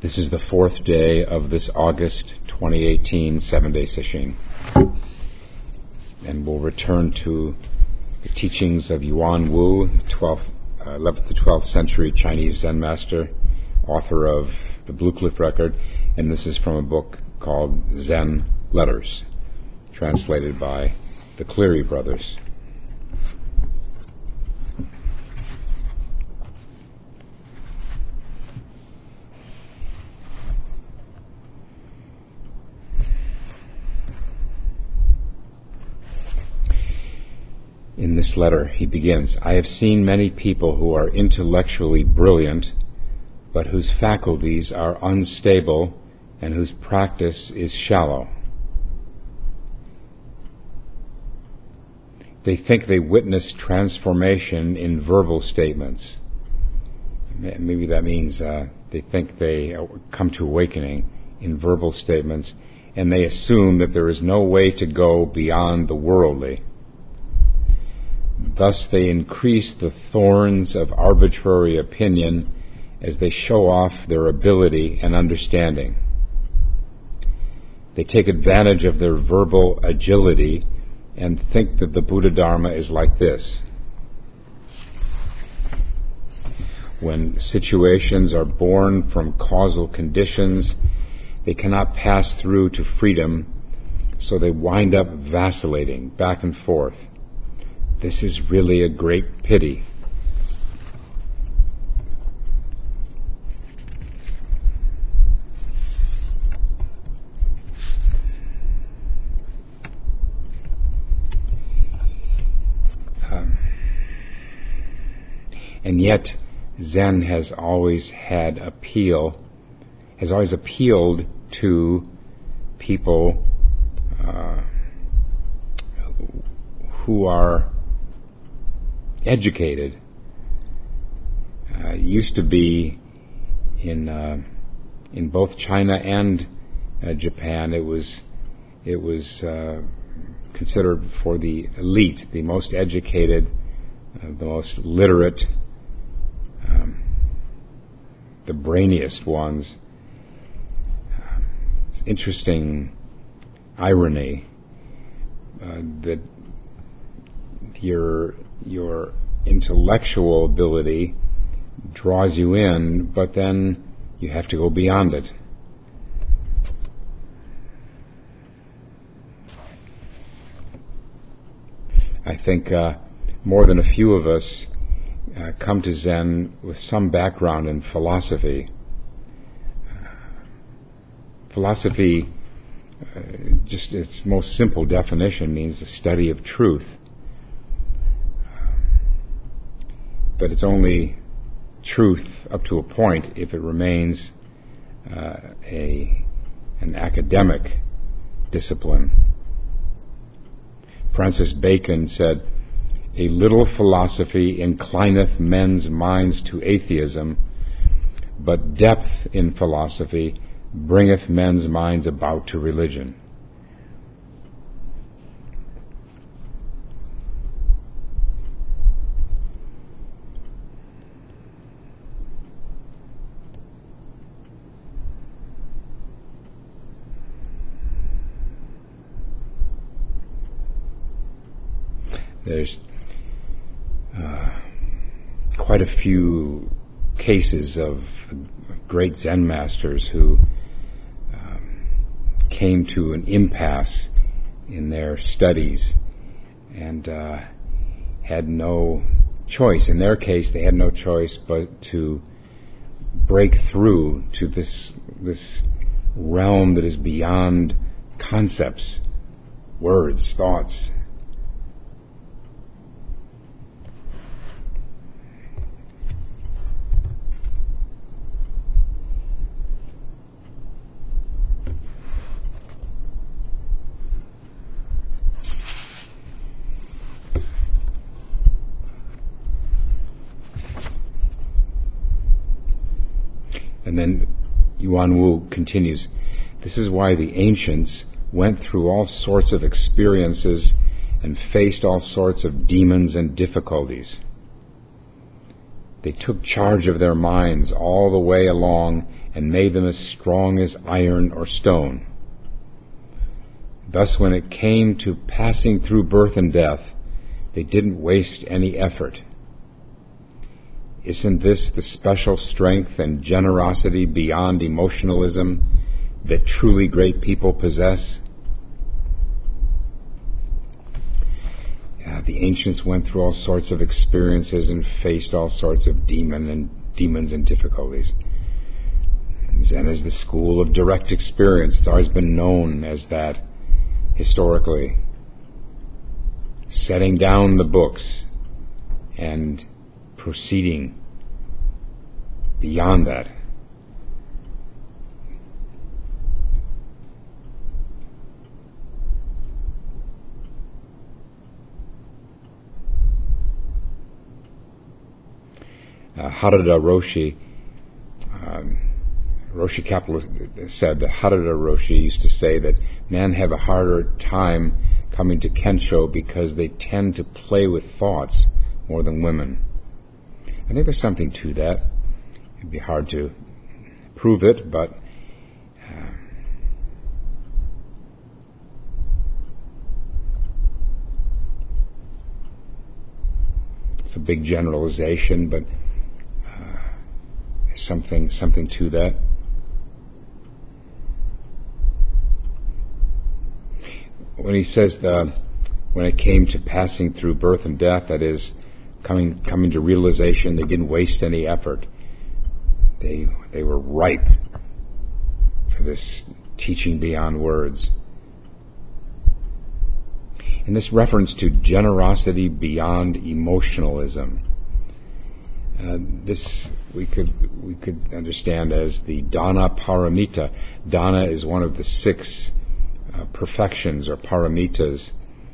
This is the fourth day of this August 2018 7-day session, and we'll return to the teachings of Yuan Wu, 11th to 12th century Chinese Zen master, author of the Blue Cliff Record, and this is from a book called Zen Letters, translated by the Cleary brothers. In this letter, he begins, I have seen many people who are intellectually brilliant, but whose faculties are unstable and whose practice is shallow. They think they witness transformation in verbal statements. Maybe that means they think they come to awakening in verbal statements, and they assume that there is no way to go beyond the worldly. Thus they increase the thorns of arbitrary opinion as they show off their ability and understanding. They take advantage of their verbal agility and think that the Buddha Dharma is like this. When situations are born from causal conditions, they cannot pass through to freedom, so they wind up vacillating back and forth. This is really a great pity. And yet, Zen has always appealed to people who are educated. Used to be in both China and Japan, it was considered for the elite, the most educated, the most literate, the brainiest ones. Interesting irony that your intellectual ability draws you in, but then you have to go beyond it. I think more than a few of us come to Zen with some background in philosophy. Philosophy, just its most simple definition, means the study of truth. But it's only truth up to a point if it remains an academic discipline. Francis Bacon said, a little philosophy inclineth men's minds to atheism, but depth in philosophy bringeth men's minds about to religion. There's quite a few cases of great Zen masters who came to an impasse in their studies and had no choice. In their case, they had no choice but to break through to this realm that is beyond concepts, words, thoughts. And then Yuan Wu continues, this is why the ancients went through all sorts of experiences and faced all sorts of demons and difficulties. They took charge of their minds all the way along and made them as strong as iron or stone. Thus, when it came to passing through birth and death, they didn't waste any effort. Isn't this the special strength and generosity beyond emotionalism that truly great people possess? The ancients went through all sorts of experiences and faced all sorts of demons and difficulties. Zen is the school of direct experience. It's always been known as that historically. Setting down the books and proceeding beyond that. Harada Roshi, Roshi Kapleau said that Harada Roshi used to say that men have a harder time coming to Kensho because they tend to play with thoughts more than women. I think there's something to that. It'd be hard to prove it, but it's a big generalization, but there's something to that. When he says when it came to passing through birth and death, that is, coming to realization, they didn't waste any effort. They were ripe for this teaching beyond words. And this reference to generosity beyond emotionalism, this we could understand as the Dana Paramita. Dana is one of the 6 perfections or paramitas.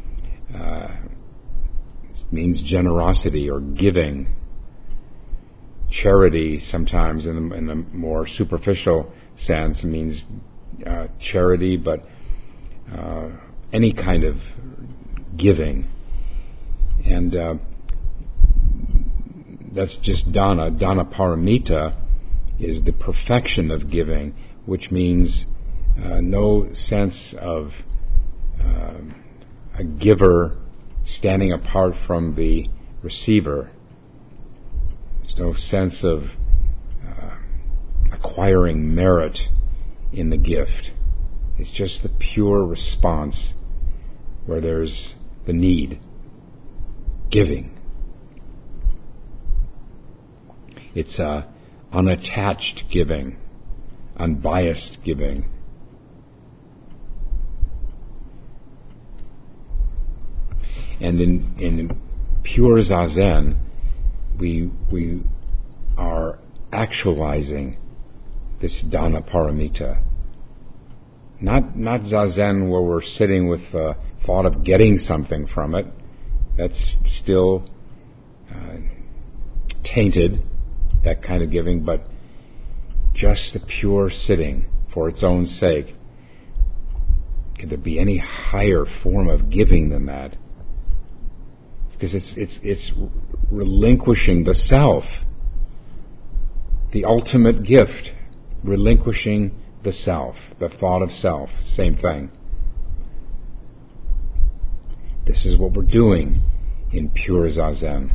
It means generosity or giving. Charity, sometimes in the more superficial sense, means charity, but any kind of giving. And that's just Dana. Dana Paramita is the perfection of giving, which means no sense of a giver standing apart from the receiver. There's no sense of acquiring merit in the gift. It's just the pure response where there's the need. Giving. It's unattached giving, unbiased giving. And in pure Zazen, we are actualizing this Dana Paramita. Not Zazen where we're sitting with the thought of getting something from it. That's still tainted, that kind of giving, but just the pure sitting for its own sake. Could there be any higher form of giving than that? Because it's relinquishing the self, the ultimate gift, relinquishing the self, the thought of self, same thing. This is what we're doing in pure Zazen.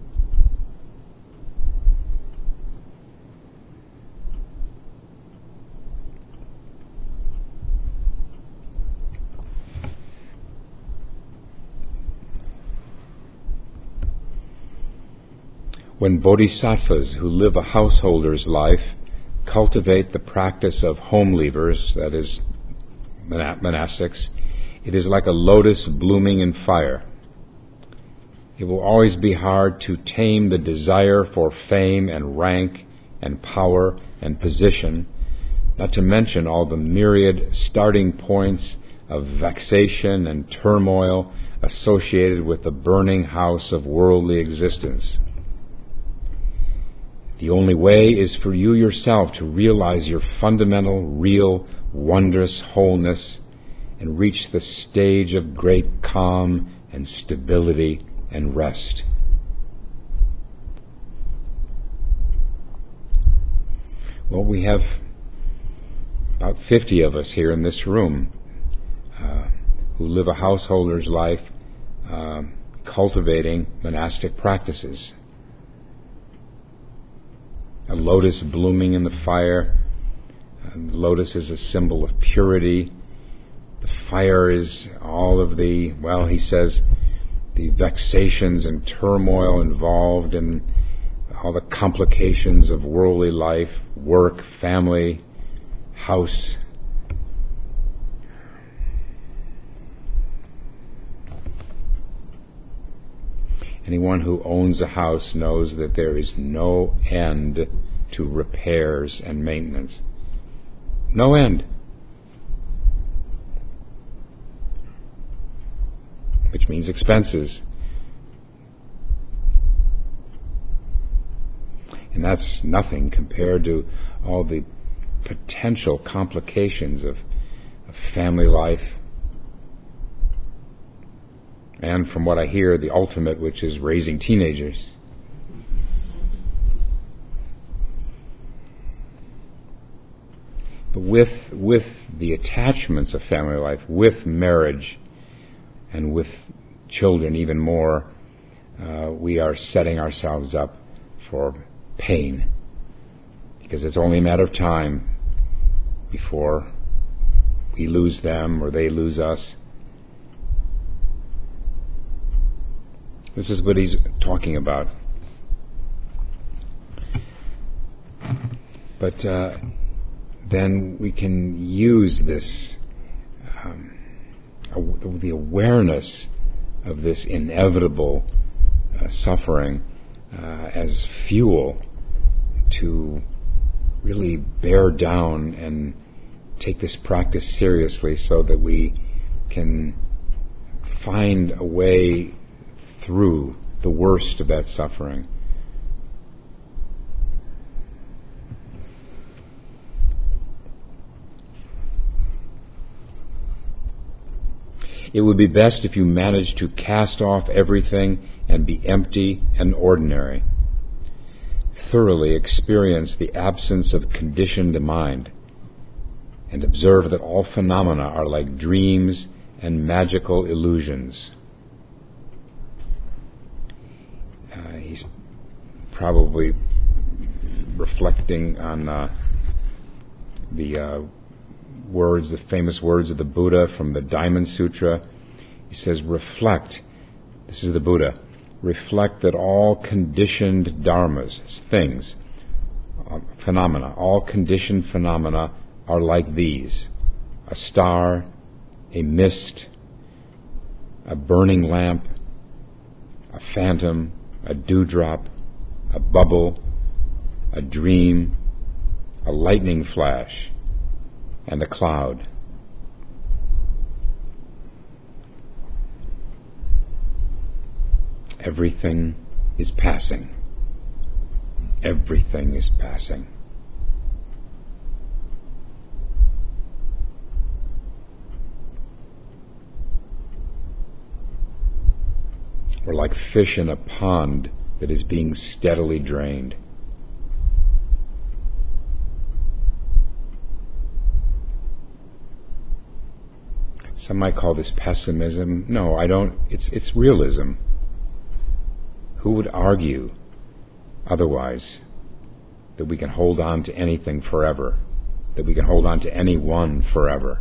When bodhisattvas who live a householder's life cultivate the practice of home leavers, that is, monastics, it is like a lotus blooming in fire. It will always be hard to tame the desire for fame and rank and power and position, not to mention all the myriad starting points of vexation and turmoil associated with the burning house of worldly existence. The only way is for you yourself to realize your fundamental, real, wondrous wholeness and reach the stage of great calm and stability and rest. Well, we have about 50 of us here in this room who live a householder's life cultivating monastic practices. A lotus blooming in the fire. The lotus is a symbol of purity. The fire is all of the, well, he says, the vexations and turmoil involved in all the complications of worldly life, work, family, house. Anyone who owns a house knows that there is no end to repairs and maintenance. No end. Which means expenses. And that's nothing compared to all the potential complications of family life. And from what I hear, the ultimate, which is raising teenagers. But with the attachments of family life, with marriage, and with children even more, we are setting ourselves up for pain. Because it's only a matter of time before we lose them or they lose us. This is what he's talking about. But then we can use this, the awareness of this inevitable suffering as fuel to really bear down and take this practice seriously so that we can find a way through the worst of that suffering. It would be best if you managed to cast off everything and be empty and ordinary. Thoroughly experience the absence of conditioned mind and observe that all phenomena are like dreams and magical illusions. He's probably reflecting on the famous words of the Buddha from the Diamond Sutra. He says, reflect, this is the Buddha, reflect that all conditioned dharmas, things, phenomena, all conditioned phenomena are like these: a star, a mist, a burning lamp, a phantom, a dewdrop, a bubble, a dream, a lightning flash, and a cloud. Everything is passing. Everything is passing. We're like fish in a pond that is being steadily drained. Some might call this pessimism. No, I don't. It's realism. Who would argue otherwise that we can hold on to anything forever, that we can hold on to anyone forever?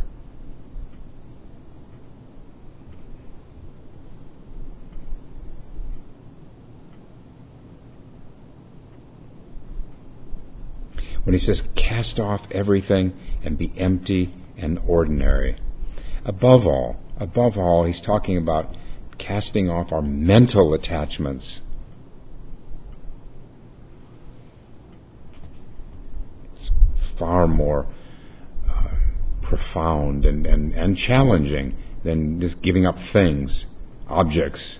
When he says, cast off everything and be empty and ordinary. Above all, he's talking about casting off our mental attachments. It's far more profound and challenging than just giving up things, objects.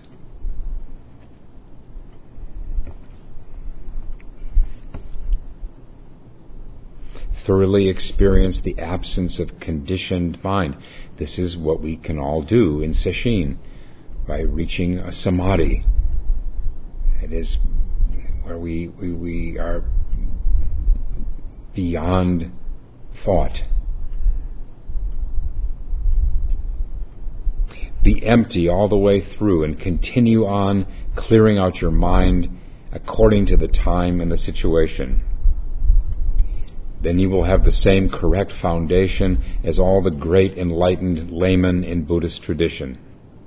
Thoroughly experience the absence of conditioned mind. This is what we can all do in Sesshin by reaching a samadhi. It is where we are beyond thought, Be empty all the way through and continue on clearing out your mind according to the time and the situation. Then you will have the same correct foundation as all the great enlightened laymen in Buddhist tradition.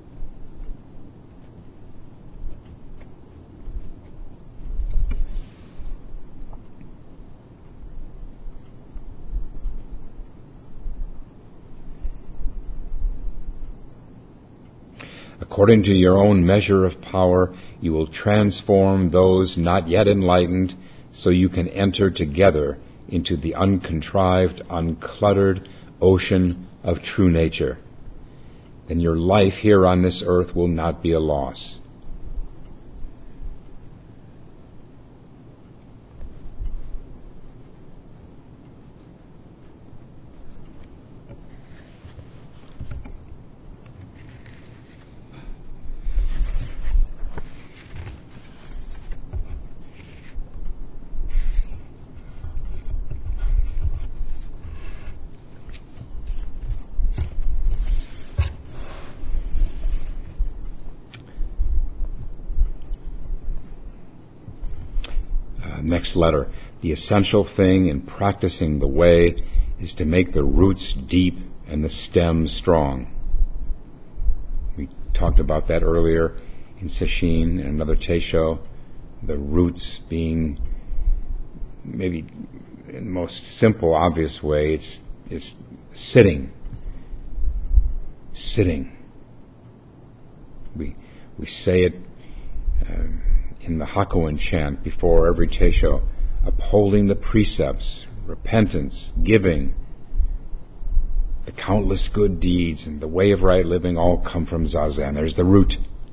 According to your own measure of power, you will transform those not yet enlightened so you can enter together into the uncontrived, uncluttered ocean of true nature. Then your life here on this earth will not be a loss. Next letter. The essential thing in practicing the way is to make the roots deep and the stem strong. We talked about that earlier in Sesshin and another Teisho. The roots being, maybe in the most simple, obvious way, it's sitting. Sitting. We say it in the Hakuin chant before every Teisho, upholding the precepts, repentance, giving, the countless good deeds, and the way of right living all come from Zazen. There's the root.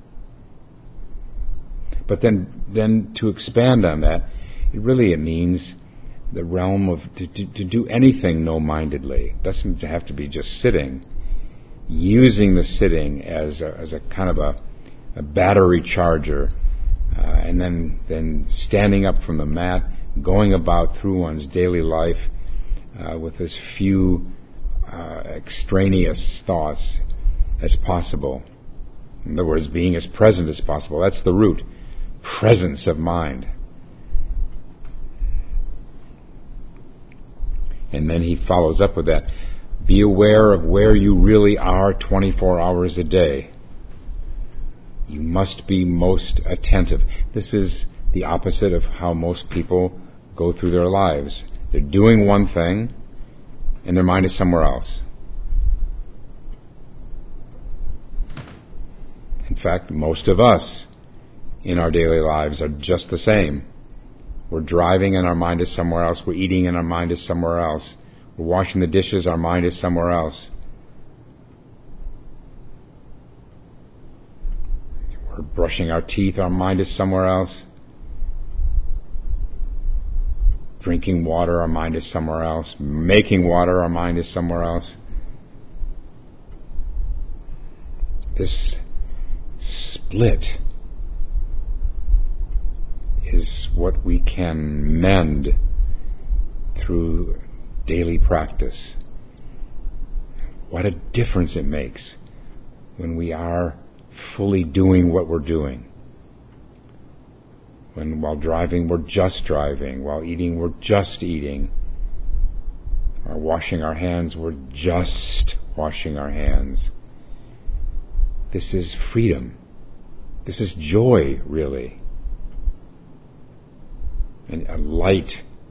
But then to expand on that, it means the realm of to do anything no-mindedly. It doesn't have to be just sitting. Using the sitting as a kind of a battery charger, and then standing up from the mat, going about through one's daily life with as few extraneous thoughts as possible. In other words, being as present as possible. That's the root. Presence of mind. And then he follows up with that. Be aware of where you really are 24 hours a day. You must be most attentive. This is the opposite of how most people go through their lives. They're doing one thing, and their mind is somewhere else. In fact, most of us in our daily lives are just the same. We're driving and our mind is somewhere else. We're eating and our mind is somewhere else. We're washing the dishes, our mind is somewhere else. We're brushing our teeth, our mind is somewhere else. Drinking water, our mind is somewhere else. Making water, our mind is somewhere else. This split is what we can mend through daily practice. What a difference it makes when we are fully doing what we're doing. When while driving, we're just driving. While eating, we're just eating. Or washing our hands, we're just washing our hands. This is freedom. This is joy, really. And a light,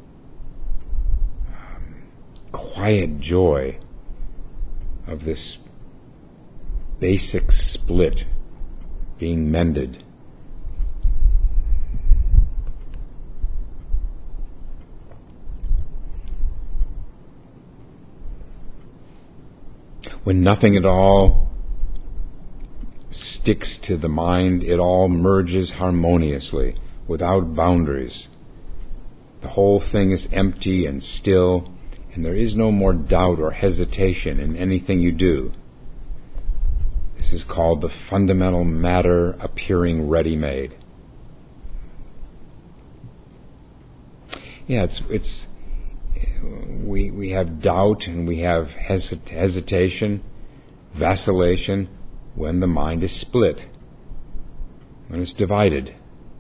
quiet joy of this basic split being mended. When nothing at all sticks to the mind, it all merges harmoniously, without boundaries. The whole thing is empty and still, and there is no more doubt or hesitation in anything you do. This is called the fundamental matter appearing ready-made. Yeah, we have doubt and we have hesitation, vacillation, when the mind is split, when it's divided.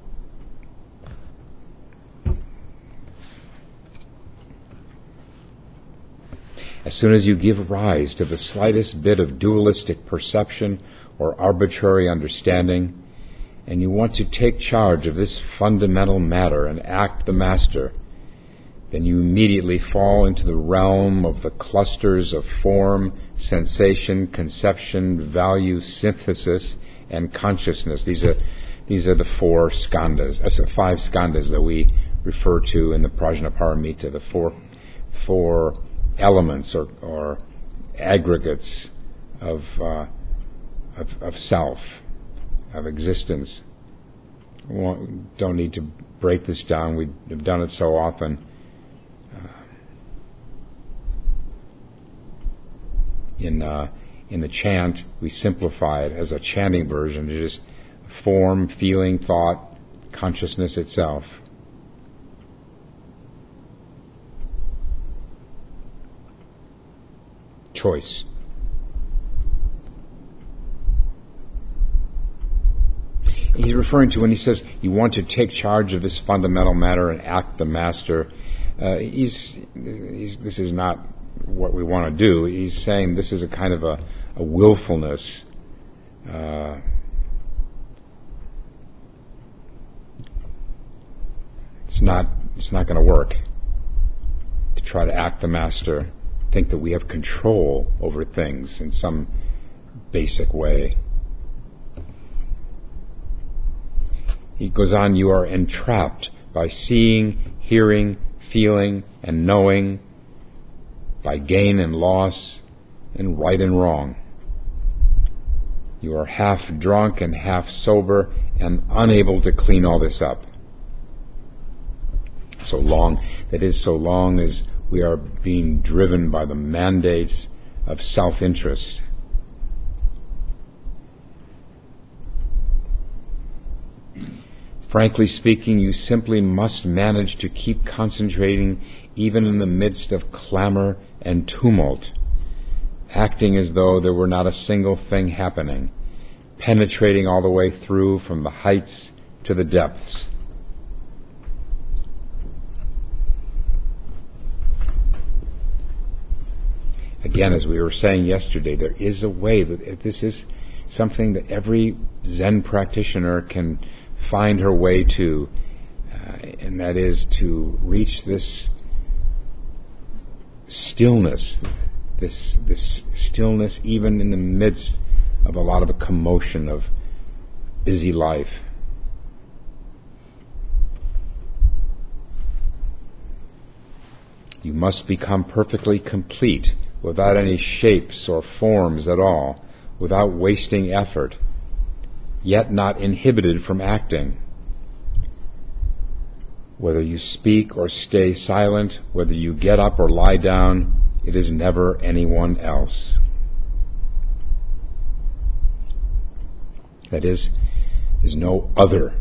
As soon as you give rise to the slightest bit of dualistic perception or arbitrary understanding, and you want to take charge of this fundamental matter and act the master, then you immediately fall into the realm of the clusters of form, sensation, conception, value, synthesis, and consciousness. These are the five skandhas that we refer to in the Prajnaparamita, the four elements or aggregates of self, of existence. We don't need to break this down. We've done it so often. In the chant, we simplify it as a chanting version to just form, feeling, thought, consciousness itself. Choice. He's referring to when he says you want to take charge of this fundamental matter and act the master. This is not what we want to do. He's saying this is a kind of a willfulness. It's not going to work to try to act the master, think that we have control over things in some basic way. He goes on, you are entrapped by seeing, hearing, feeling, and knowing, by gain and loss, and right and wrong. You are half drunk and half sober and unable to clean all this up. So long as we are being driven by the mandates of self-interest. Frankly speaking, you simply must manage to keep concentrating even in the midst of clamor and tumult, acting as though there were not a single thing happening, penetrating all the way through from the heights to the depths. Again, as we were saying yesterday, there is a way that this is something that every Zen practitioner can find her way to, and that is to reach this stillness, this stillness even in the midst of a lot of the commotion of busy life. You must become perfectly complete, without any shapes or forms at all, without wasting effort, yet not inhibited from acting. Whether you speak or stay silent, whether you get up or lie down, it is never anyone else. That is, there's no other.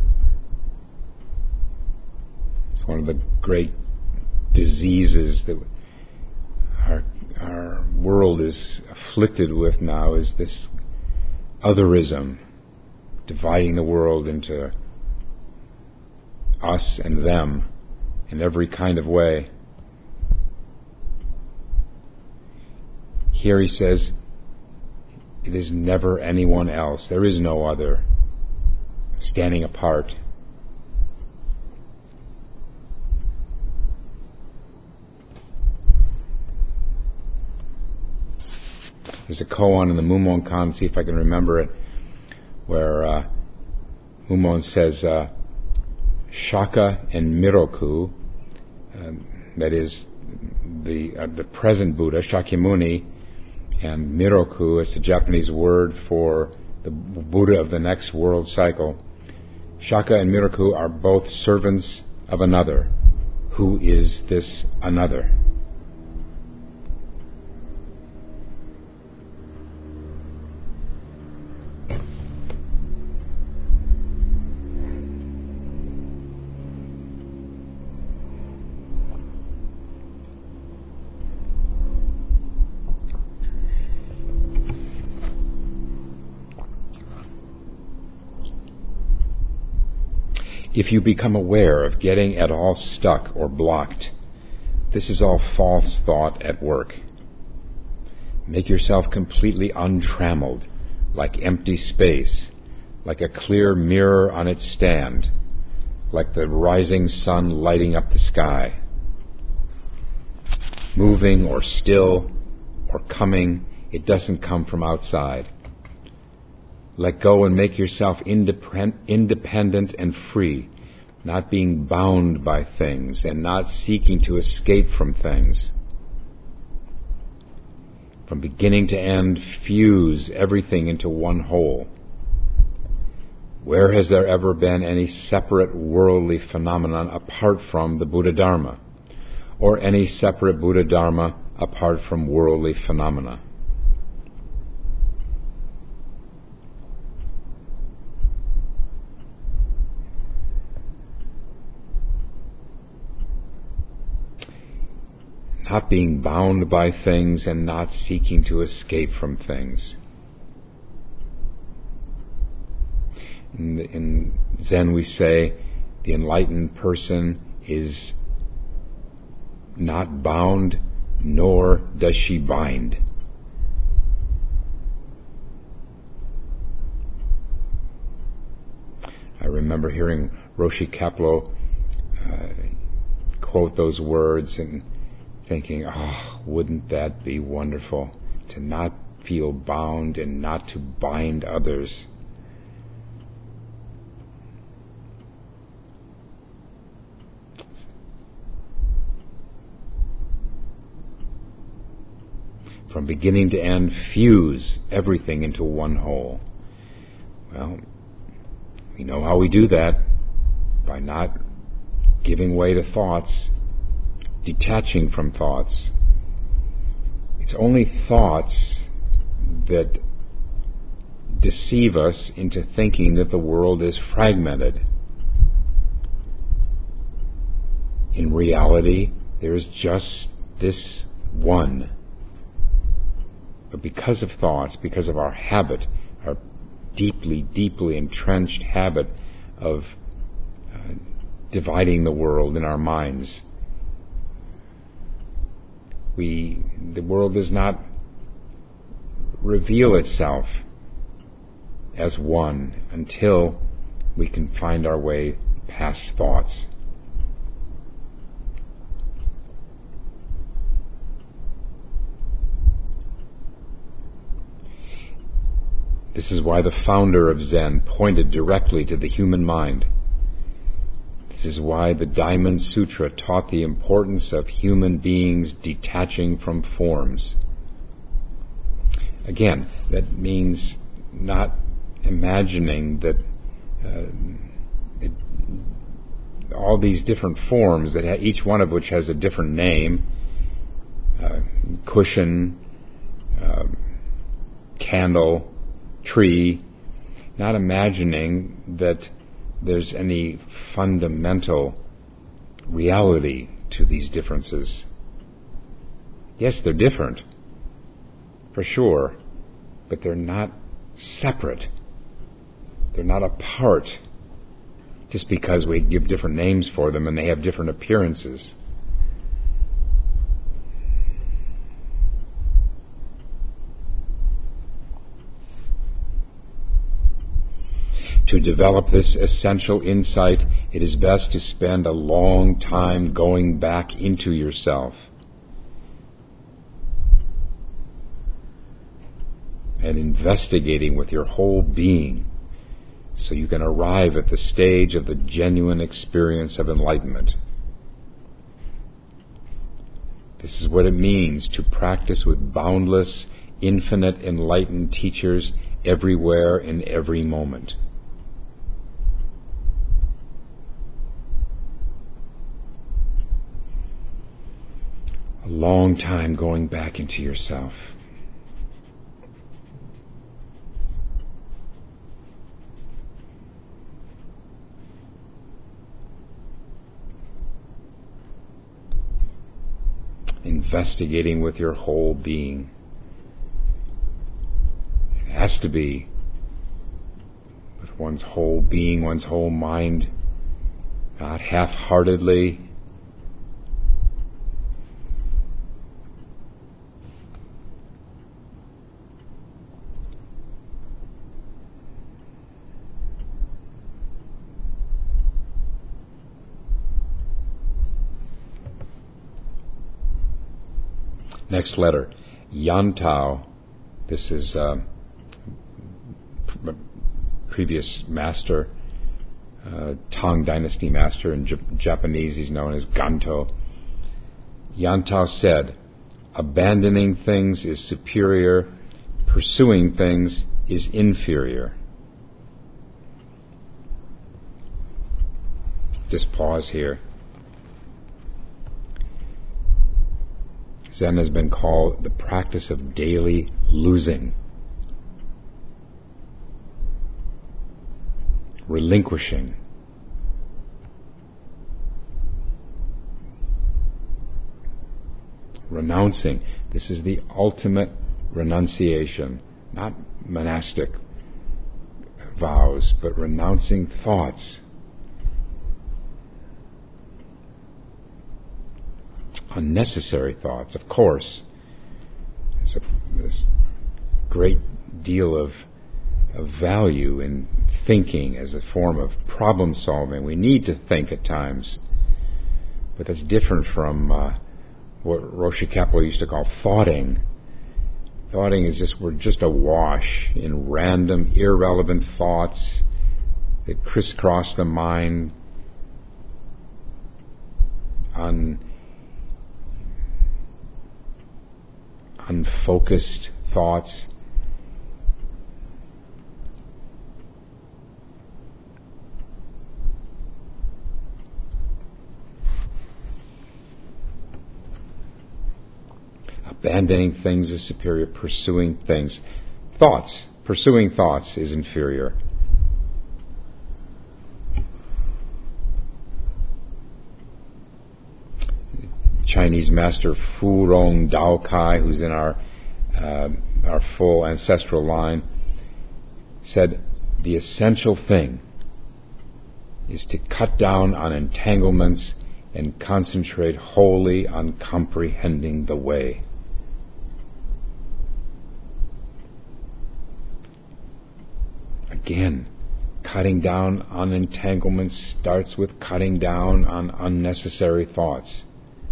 It's one of the great diseases that our world is afflicted with now, is this otherism, dividing the world into us and them in every kind of way. Here he says, it is never anyone else. There is no other. Standing apart. There's a koan in the Mumon Kan, see if I can remember it, where Mumon says, Shaka and Miroku, that is the present Buddha, Shakyamuni, and Miroku is the Japanese word for the Buddha of the next world cycle. Shaka and Miroku are both servants of another. Who is this another? If you become aware of getting at all stuck or blocked, this is all false thought at work. Make yourself completely untrammeled, like empty space, like a clear mirror on its stand, like the rising sun lighting up the sky. Moving or still or coming, it doesn't come from outside. Let go and make yourself independent and free, not being bound by things and not seeking to escape from things. From beginning to end, fuse everything into one whole. Where has there ever been any separate worldly phenomenon apart from the Buddha Dharma, or any separate Buddha Dharma apart from worldly phenomena? Not being bound by things and not seeking to escape from things. In Zen we say the enlightened person is not bound, nor does she bind. I remember hearing Roshi Kapleau quote those words and thinking, wouldn't that be wonderful, to not feel bound and not to bind others. From beginning to end, fuse everything into one whole. Well, we know how we do that, by not giving way to thoughts, detaching from thoughts. It's only thoughts that deceive us into thinking that the world is fragmented. In reality, there is just this one. But because of thoughts, because of our habit, our deeply, deeply entrenched habit of dividing the world in our minds, the world does not reveal itself as one until we can find our way past thoughts. This is why the founder of Zen pointed directly to the human mind. This is why the Diamond Sutra taught the importance of human beings detaching from forms. Again, that means not imagining that all these different forms, that each one of which has a different name, cushion, candle, tree, not imagining that there's any fundamental reality to these differences. Yes, they're different, for sure, but they're not separate. They're not apart just because we give different names for them and they have different appearances. To develop this essential insight, it is best to spend a long time going back into yourself and investigating with your whole being so you can arrive at the stage of the genuine experience of enlightenment. This is what it means to practice with boundless, infinite, enlightened teachers everywhere in every moment. A long time going back into yourself. Investigating with your whole being. It has to be with one's whole being, one's whole mind, not half-heartedly. Next letter, Yantao. This is previous master, Tang Dynasty master. In Japanese he's known as Ganto. Yantao said, abandoning things is superior, pursuing things is inferior. Just pause here. Zen has been called the practice of daily losing, relinquishing, renouncing. This is the ultimate renunciation, not monastic vows, but renouncing thoughts. Unnecessary thoughts, of course. There's a great deal of value in thinking as a form of problem solving. We need to think at times, but that's different from what Roshi Kapleau used to call thoughting. Thoughting is we're just awash in random, irrelevant thoughts that crisscross the mind on unfocused thoughts. Abandoning things is superior, pursuing things. Pursuing thoughts is inferior. Chinese master Fu Rong Dao Kai, who's in our full ancestral line, said the essential thing is to cut down on entanglements and concentrate wholly on comprehending the way. Again, cutting down on entanglements starts with cutting down on unnecessary thoughts.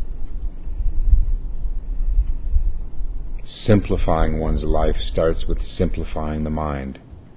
Simplifying one's life starts with simplifying the mind.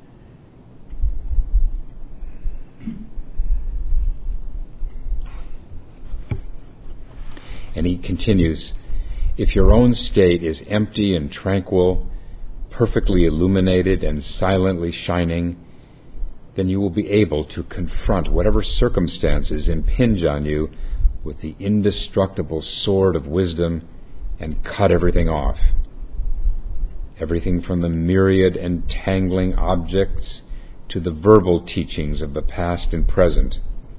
And he continues, if your own state is empty and tranquil, perfectly illuminated and silently shining, then you will be able to confront whatever circumstances impinge on you with the indestructible sword of wisdom and cut everything off. Everything from the myriad entangling objects to the verbal teachings of the past and present.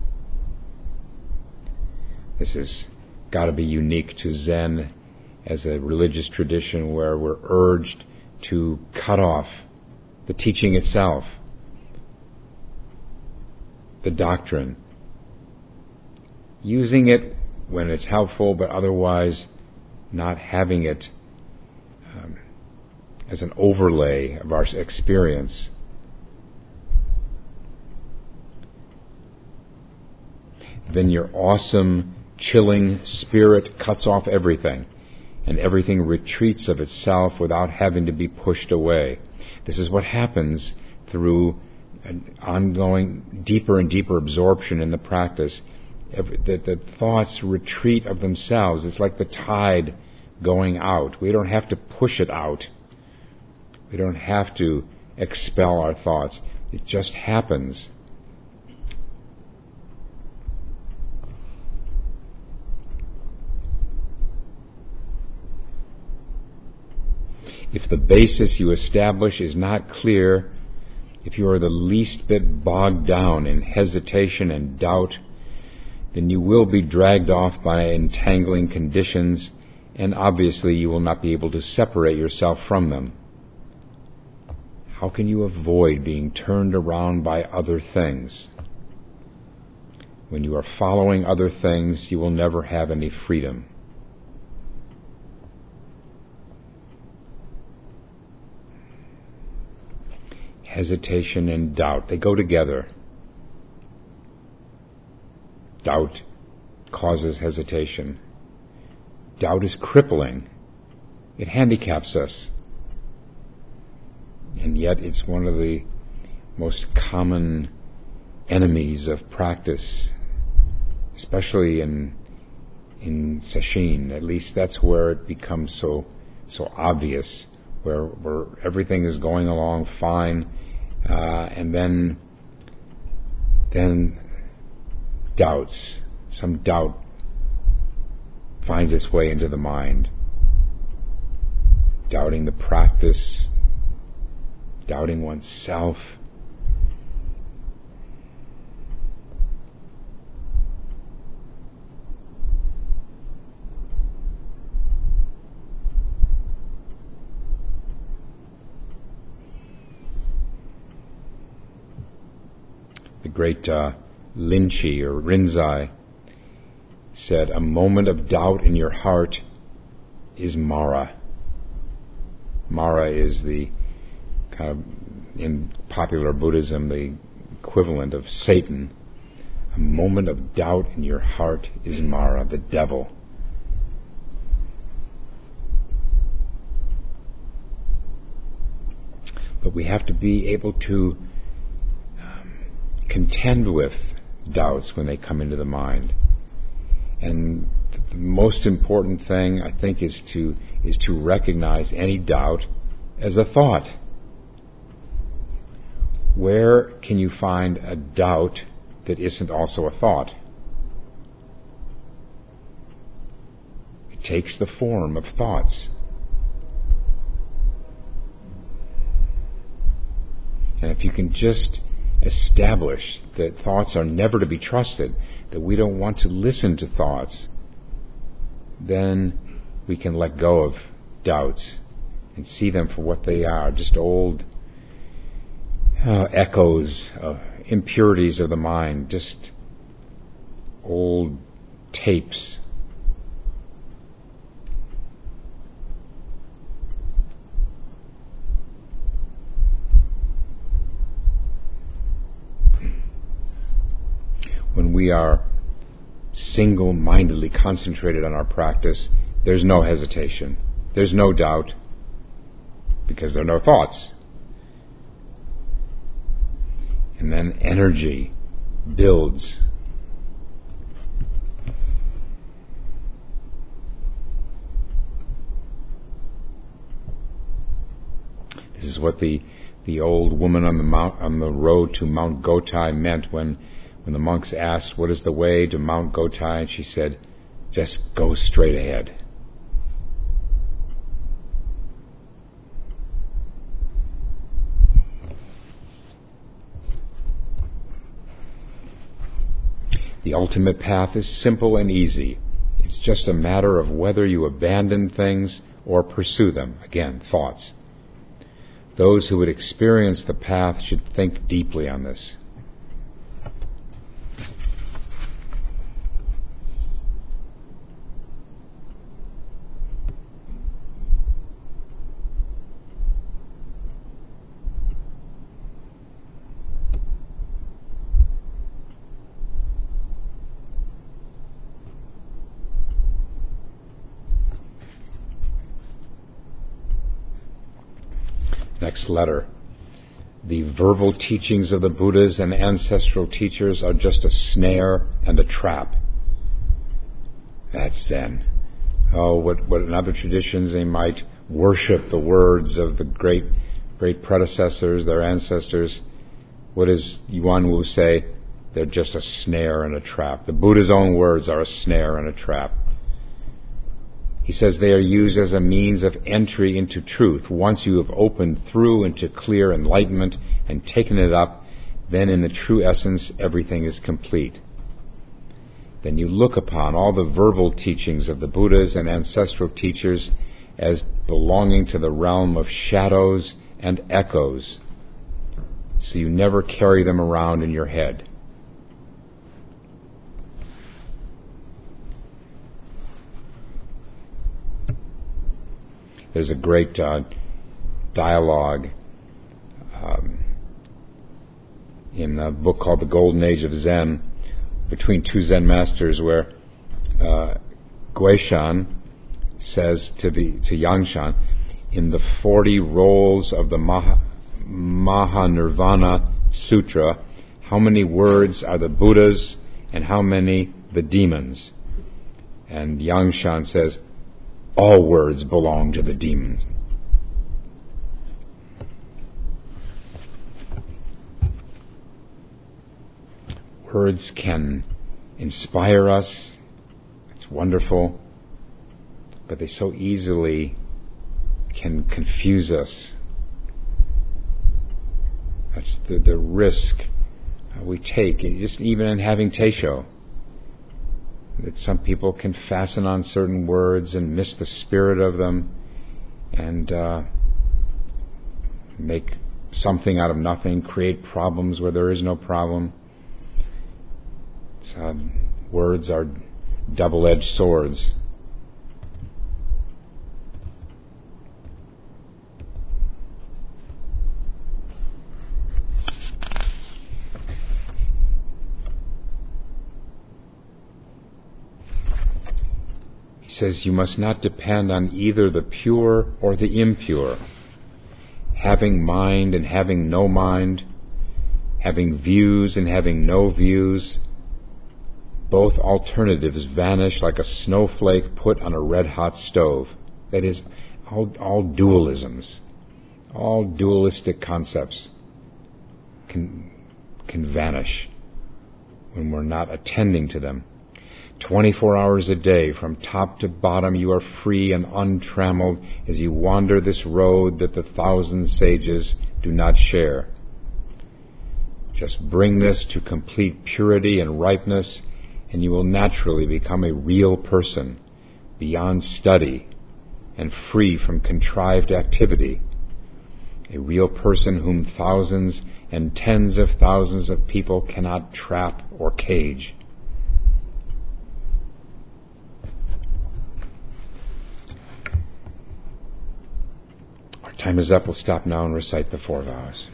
This has got to be unique to Zen as a religious tradition where we're urged to cut off the teaching itself, the doctrine, using it when it's helpful, but otherwise not having it as an overlay of our experience. Then your awesome, chilling spirit cuts off everything, and everything retreats of itself without having to be pushed away. This is what happens through an ongoing deeper and deeper absorption in the practice. The thoughts retreat of themselves. It's like the tide going out. We don't have to push it out. We don't have to expel our thoughts. It just happens. If the basis you establish is not clear, if you are the least bit bogged down in hesitation and doubt, then you will be dragged off by entangling conditions, and obviously you will not be able to separate yourself from them. How can you avoid being turned around by other things? When you are following other things, you will never have any freedom. Hesitation and doubt, they go together. Doubt causes hesitation. Doubt is crippling. It handicaps us. And yet it's one of the most common enemies of practice, especially in sesshin. At least that's where it becomes so obvious, where everything is going along fine, and then doubts, some doubt finds its way into the mind. Doubting the practice, doubting oneself. The great Linchi or Rinzai said, "A moment of doubt in your heart is Mara." Mara is the kind of, in popular Buddhism, the equivalent of Satan. A moment of doubt in your heart is Mara, the devil. But we have to be able to contend with doubts when they come into the mind. And the most important thing, I think, is to recognize any doubt as a thought. Where can you find a doubt that isn't also a thought? It takes the form of thoughts. And if you can just establish that thoughts are never to be trusted, that we don't want to listen to thoughts, then we can let go of doubts and see them for what they are, just old echoes, impurities of the mind, just old tapes. When we are single-mindedly concentrated on our practice, there's no hesitation, there's no doubt, because there are no thoughts. And then energy builds. This is what the old woman on the road to Mount Gotai meant when the monks asked, "What is the way to Mount Gotai?" And she said, "Just go straight ahead." The ultimate path is simple and easy. It's just a matter of whether you abandon things or pursue them. Again, thoughts. Those who would experience the path should think deeply on this. Next letter. The verbal teachings of the Buddhas and ancestral teachers are just a snare and a trap. That's Zen. What in other traditions they might worship the words of the great predecessors, their ancestors. What does Yuan Wu say? They're just a snare and a trap. The Buddha's own words are a snare and a trap. He says they are used as a means of entry into truth. Once you have opened through into clear enlightenment and taken it up, then in the true essence everything is complete. Then you look upon all the verbal teachings of the Buddhas and ancestral teachers as belonging to the realm of shadows and echoes, so you never carry them around in your head. There's a great dialogue in a book called The Golden Age of Zen between two Zen masters, where Guishan says to Yangshan, in the 40 roles of the Mahanirvana Sutra, how many words are the Buddhas and how many the demons? And Yangshan says, all words belong to the demons. Words can inspire us. It's wonderful. But they so easily can confuse us. That's the risk we take, just even in having Teisho. That some people can fasten on certain words and miss the spirit of them and make something out of nothing, create problems where there is no problem. Words are double-edged swords. He says you must not depend on either the pure or the impure, having mind and having no mind, having views and having no views. Both alternatives vanish like a snowflake put on a red-hot stove. That is, all dualisms, all dualistic concepts can vanish when we're not attending to them. 24 hours a day, from top to bottom, you are free and untrammeled as you wander this road that the 1,000 sages do not share. Just bring this to complete purity and ripeness, and you will naturally become a real person, beyond study and free from contrived activity. A real person whom thousands and tens of thousands of people cannot trap or cage. Our time is up. We'll stop now and recite the 4 vows.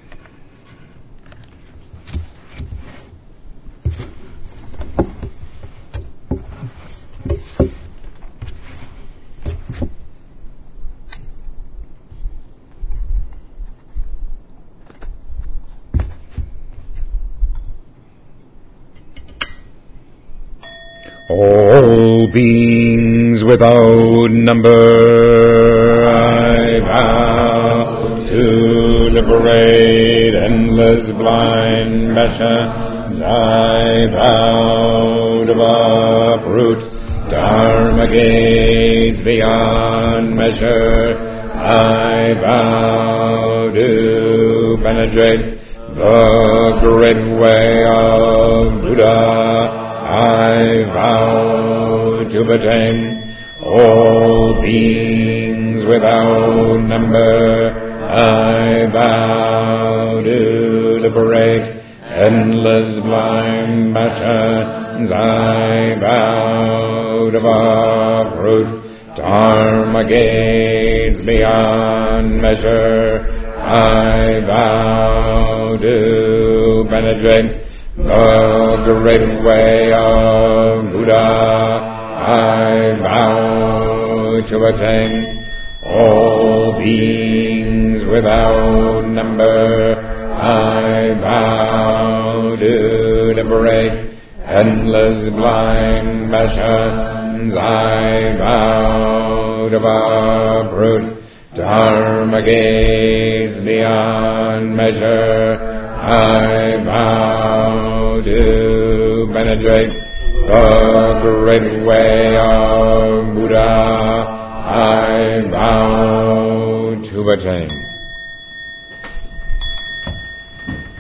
All beings without number, I vow to liberate endless blind passions. I vow to uproot dharma gates beyond measure. I vow to penetrate the great way of Buddha. I vow to attain all beings without number. I vow to liberate endless blind passions. I vow to uproot dharma gates beyond measure. I vow to penetrate the great way of Buddha. I vow to attain all beings without number. I vow to liberate endless blind passions. I vow to uproot dharma gates beyond measure. I vow to penetrate the great way of Buddha. I vow to attain